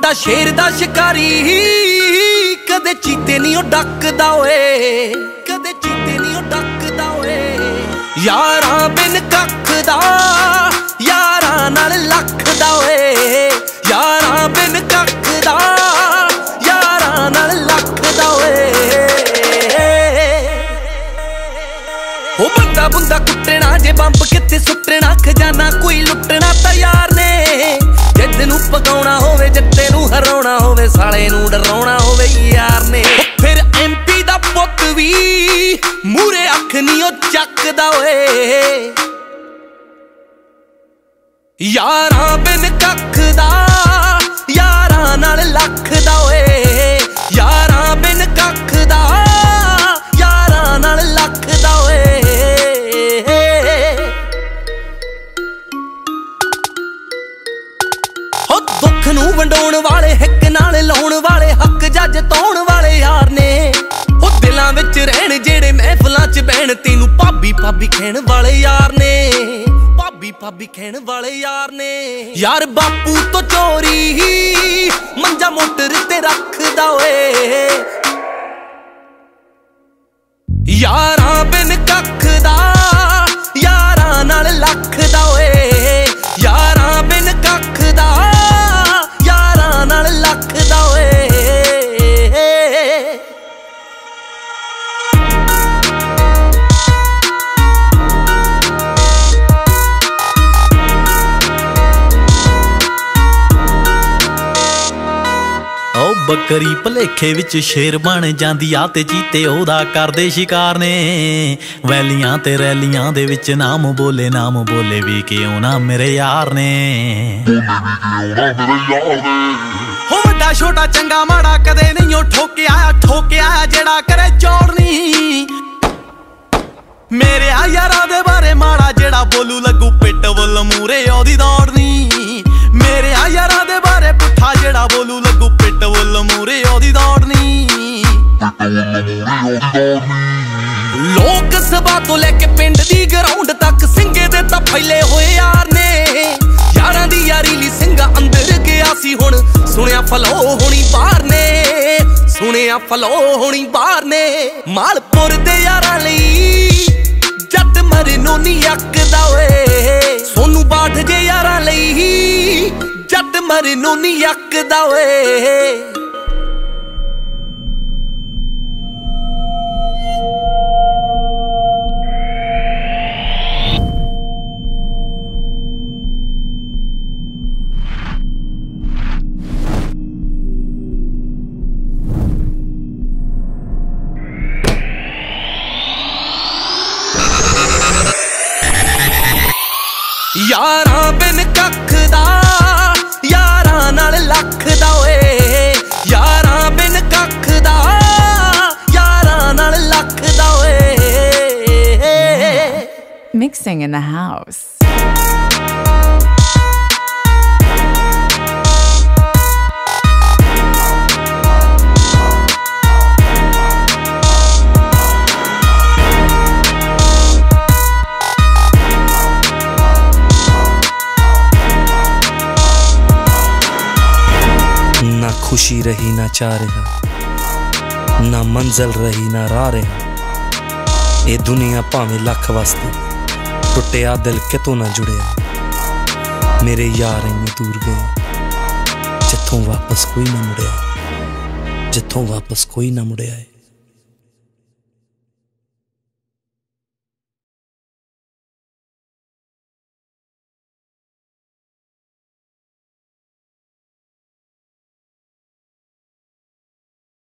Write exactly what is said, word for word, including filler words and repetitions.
ਵੱਡਾ ਸ਼ੇਰ ਦਾ ਸ਼ਿਕਾਰੀ ਕਦੇ ਚੀਤੇ ਨਹੀਂ ਉਹ ਡੱਕਦਾ ਓਏ, ਕਦੇ ਚੀਤੇ ਨਹੀਂ ਉਹ ਡੱਕਦਾ ਓਏ। ਯਾਰਾਂ ਬਿਨ ਕੱਖ ਦਾ ਯਾਰਾਂ ਨਾਲ ਲੱਖ ਦਾ ਓਏ, ਯਾਰਾਂ ਬਿਨ ਕੱਖ ਦਾ ਯਾਰਾਂ ਨਾਲ ਲੱਖ ਦਾ ਓਏ। ਉਹ ਬੰਦਾ ਬੁੰਦਾ ਕੁੱਟਣਾ ਜੇ ਬੰਬ ਕਿੱਥੇ ਸੁੱਟਣਾ, ਖਜ਼ਾਨਾ ਕੋਈ ਲੁੱਟਣਾ ਤਾਂ ਯਾਰ ਨੇ। ਜਿੱਦ ਨੂੰ ਪਕਾਉਣਾ ਹੋਵੇ ਜੱਟੇ ਨੂੰ ਹਰਾਉਣਾ ਹੋਵੇ, ਸਾਲੇ ਨੂੰ ਡਰਾਉਣਾ ਹੋਵੇ ਯਾਰ ਨੇ। ਫਿਰ ਐਮਪੀ ਦਾ ਪੁੱਤ ਵੀ ਮੂਰੇ ਅੱਖ ਨਹੀਂ ਉਹ ਚੱਕਦਾ ਓਏ, ਯਾਰਾਂ ਬਿਨ ਕੱਖ ਦਾ ਯਾਰਾਂ ਨਾਲ ਲੱਖ ਦਾ ਓਏ, ਯਾਰਾਂ ਬਿਨ ਕੱਖ ਦਾ ਯਾਰਾਂ ਨਾਲ ਲੱਖ ਦਾ ਓਏ। ਹੋ ਦੁੱਖ ਨੂੰ ਵੰਡਾਉਣ ਵਾਲੇ, ਹਿੱਕ ਨਾਲ ਲਾਉਣ ਵਾਲੇ, ਹੱਕ ਜੱਜ ਤਾਉਣ ਵਾਲੇ ਯਾਰ ਨੇ। ਉਹ ਦਿਲਾਂ ਵਿੱਚ ਰਹਿਣ ਜਿਹੜੇ ਮਹਿਫਲਾਂ 'ਚ ਬਹਿਣ, ਤੈਨੂੰ ਭਾਬੀ ਭਾਬੀ ਕਹਿਣ ਵਾਲੇ ਯਾਰ ਨੇ, ਭਾਬੀ ਭਾਬੀ ਕਹਿਣ ਵਾਲੇ ਯਾਰ ਨੇ। ਯਾਰ ਬਾਪੂ ਤੋਂ ਚੋਰੀ ਮੰਜਾ ਮੋਟਰ ਤੇ ਰੱਖਦਾ ਓਏ, ਯਾਰਾਂ ਬਿਨ ਕੱਖ ਦਾ ਯਾਰਾਂ ਨਾਲ ਲੱਖ ਦਾ ਓਏ, ਯਾਰਾਂ ਬਿਨ ਕੱਖ ਦਾ ਯਾਰਾਂ ਨਾਲ ਲੱਖ ਦਾ ਓਏ। ਬੱਕਰੀ ਭਲੇਖੇ ਵਿੱਚ ਸ਼ੇਰ ਬਣ ਜਾਂਦੀ ਆ, ਤੇ ਚੀਤੇ ਉਹਦਾ ਕਰਦੇ ਸ਼ਿਕਾਰ ਨੇ। ਵੈਲੀਆਂ ਤੇ ਰੈਲੀਆਂ ਦੇ ਵਿੱਚ ਨਾਮ ਬੋਲੇ, ਨਾਮ ਬੋਲੇ ਵੀ ਕਿਉਂ ਨਾ ਮੇਰੇ ਯਾਰ ਨੇ। ਹੋ ਵੱਡਾ ਛੋਟਾ ਚੰਗਾ ਮਾੜਾ ਕਦੇ ਨਹੀਂ ਉਹ ਠੋਕਿਆ, ਠੋਕਿਆ ਜਿਹੜਾ ਕਰੇ ਚੋੜਨੀ। ਮੇਰੇ ਆ ਯਾਰਾਂ ਦੇ ਬਾਰੇ ਮਾੜਾ ਜਿਹੜਾ ਬੋਲੂ ਲੱਗੂ ਪਿੱਟ ਵੱਲ ਮੂਰੇ ਉਹਦੀ ਦੌੜਨੀ। ਮੇਰੇ ਆ ਯਾਰਾਂ ਦੇ ਬਾਰੇ ਪੁੱਠਾ ਜਿਹੜਾ ਬੋਲੂ ਲੱਗੂ ਪਿੱਟ ਵੱਲ ਮੂਰੇ ਉਹਦੀ ਦੌੜਨੀ। ਲੋਕ ਸਭਾ ਤੋਂ ਲੈ ਕੇ ਪਿੰਡ ਦੀ ਗਰਾਊਂਡ ਤੱਕ ਸਿੰਘੇ ਦੇ ਤਾਂ ਫੈਲੇ ਹੋਏ ਯਾਰ ਨੇ। ਯਾਰਾਂ ਦੀ ਯਾਰੀ ਲਈ ਸਿੰਘਾ ਅੰਦਰ ਗਿਆ ਸੀ, ਹੁਣ ਸੁਣਿਆ ਫਲੋ ਹੋਣੀ ਬਾਹਰ ਨੇ, ਸੁਣਿਆ ਫਲੋ ਹੋਣੀ ਬਾਹਰ ਨੇ। ਮਾਲਪੁਰ ਦੇ ਯਾਰਾਂ ਲਈ ਜੱਟ ਮਰਨੋਂ ਨਹੀਂ ਅੱਕਦਾ ਓਏ, ਸੋਨੂੰ ਬਾਠ ਜੇ ਯਾਰਾਂ ਲਈ ਜੱਟ ਮਰਨੋਂ ਨਹੀਂ ਅੱਕਦਾ ਓਏ। ਯਾਰਾਂ ਬਿਨ ਕੱਖ ਦਾ ਯਾਰਾਂ ਨਾਲ ਲੱਖ ਦਾ ਓਏ, ਯਾਰਾਂ ਬਿਨ ਕੱਖ ਦਾ ਯਾਰਾਂ ਨਾਲ ਲੱਖ ਦਾ ਓਏ। Mixing in the house. ना खुशी रही ना चाह रहा, ना मंजिल रही ना राह रहा। ये दुनिया भावें लख वास्ते टुटिया दिल कितों ना जुड़िया। मेरे यार इन्नी दूर गए जिथों वापस कोई ना मुड़िया, जिथों वापस कोई ना मुड़िया।